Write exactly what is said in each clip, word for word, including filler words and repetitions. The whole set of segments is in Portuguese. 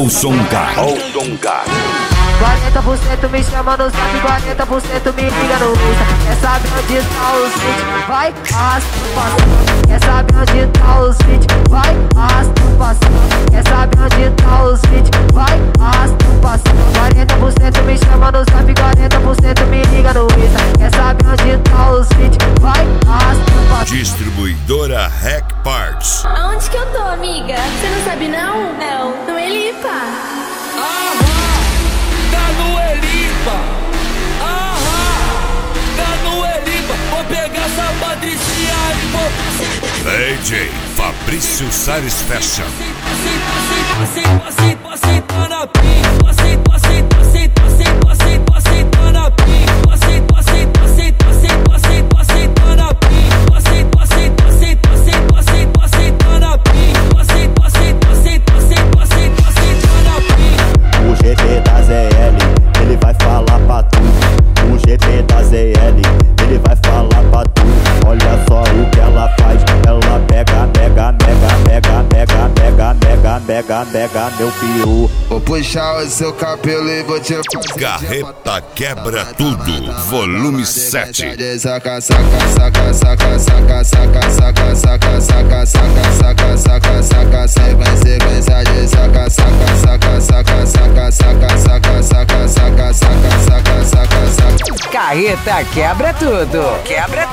Olson Car. Olson Car. quarenta por cento me chama no zap, quarenta por cento me liga no Insta. Quer saber onde tá os feat? Vai, arrasta o passando. Quer saber onde tá os feat? Vai, arrasta o passando. Quer saber onde tá os feat? Vai, arrasta o passando. quarenta por cento me chama no zap, quarenta por cento me liga no Insta. Quer saber onde tá os feat? Vai, arrasta o passando. Distribuidora Rec Parts. Aonde que eu tô, amiga? Você não sabe não? Não, no Elipa. Aham, tá no Elipa. Aham, tá no Elipa. Vou pegar essa Patricinha e vou... D J Fabrício Salles Fashion. Passei, passei, passei, tá na pinha. Passei, passei, passei, passei, passei, passei, tá na pinha. Passei, passei, passei, passei, passei, passei, tá na pinha. Passei, passei, passei, passei, passei, passei, tá na pinha. Passei, passei, passei, passei, passei, passei, tá na pinha. O G P da Z L, ele vai falar pra tu. O G P da Z L, ele vai falar pra tu. Olha só o que ela faz. Ela pega, pega, pega, pega, pega, pega, pega, pega, pega meu peru. Vou puxar o seu cabelo e vou te... Carreta Quebra Tudo, volume sete. Saca, saca, saca, saca, saca, saca, saca, saca, saca, saca, saca, saca, saca, sequência, sequência de saca, saca, saca, saca, saca, saca, saca, saca, saca, saca, saca, saca, saca. Carreta Quebra Tudo, quebra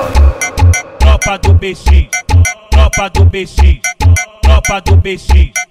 tudo. Tropa do B X, tropa do B X, tropa do B X.